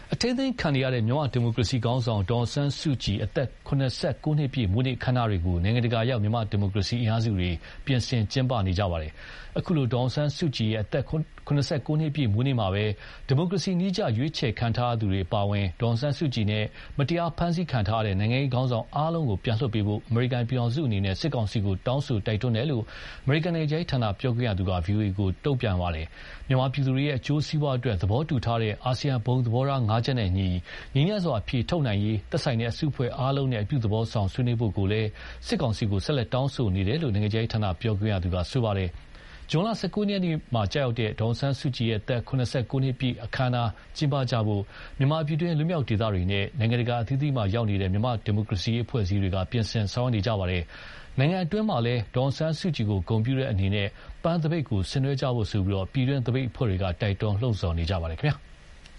အထင်းသိမ်းခံရတဲ့မြန်မာဒီမိုကရေစီခေါင်းဆောင်ဒေါ်အောင်ဆန်းစုကြည်အသက်89နှစ်ပြည့်မွေးနေ့အခမ်းအနားတွေကိုနိုင်ငံတကာရောက်မြန်မာဒီမိုကရေစီအင်အားစုတွေပြင်ဆင်ကျင်းပနေကြပါတယ်။အခုလိုဒေါ်အောင်ဆန်းစုကြည်ရဲ့အသက်89နှစ်ပြည့်မွေးနေ့မှာပဲဒီမိုကရေစီနည်းကျရွေးချယ်ခံထားသူတွေအပါအဝင်ဒေါ်အောင်ဆန်းစုကြည်နဲ့မတရားဖမ်းဆီးခံထားရတဲ့နိုင်ငံရေးခေါင်းဆောင်အားလုံးကိုပြန်လွှတ်ပေးဖို့အမေရိကန်ပြည်ထောင်စုအနေနဲ့စစ်ကောင်စီကိုတောင်းဆိုတိုက်တွန်းတယ်လို့အမေရိကန်နိုင်ငံခြားရေးဌာနပြောခွင့်ရသူက VOA ကိုတုံ့ပြန်ပါတယ်။မြန်မာပြည်သူတွေရဲ့အကျိုးစီးပွားအတွက်သဘောတူထားတဲ့အာဆီယံဘုံသဘောထား၅ချက်နဲ့ညီငြိမ်းချမ်းစွာအဖြေထုတ်နိုင်ရေးသက်ဆိုင်တဲ့အစုအဖွဲ့အားလုံးနဲ့အပြုသဘောဆောင်ဆွေးနွေးဖို့ကိုလည်းစစ်ကောင်စီကိုဆက်လက်တောင်းဆိုနေတယ်လို့နိုင်ငံခြားရေးဌာနပြောခွင့်ရသူကဆိုပါတယ်။ဇွန်လ19ရက်နေ့မှာကြာရောက်တဲ့ဒေါ်အောင်ဆန်းစုကြည်ရဲ့သက်89နှစ်ပြည့်အခမ်းအနားကျင်းပကြဖို့မြန်မာပြည်တွင်းလူမျိုးဒေသတွေနဲ့နိုင်ငံတကာအသီးသီးမှာရောက်နေတဲ့မြန်မာဒီမိုကရေစီအဖွဲ့အစည်းတွေကပြင်ဆင်ဆောင်ရွက်နေကြပါတယ်။နိုင်ငံအတွင်းမှာလည်းဒေါ်အောင်ဆန်းစုကြည်ကိုဂုဏ်ပြုတဲ့အနေနဲ့ပန်းသပိတ်ကိုဆင်နွှဲကြဖို့ဆိုပြီးပြည်တွင်းသပိတ်အဖွဲ့တွေကတိုက်တွန်းလှုံ့ဆော်နေကြပါတယ်ခင်ဗျာ။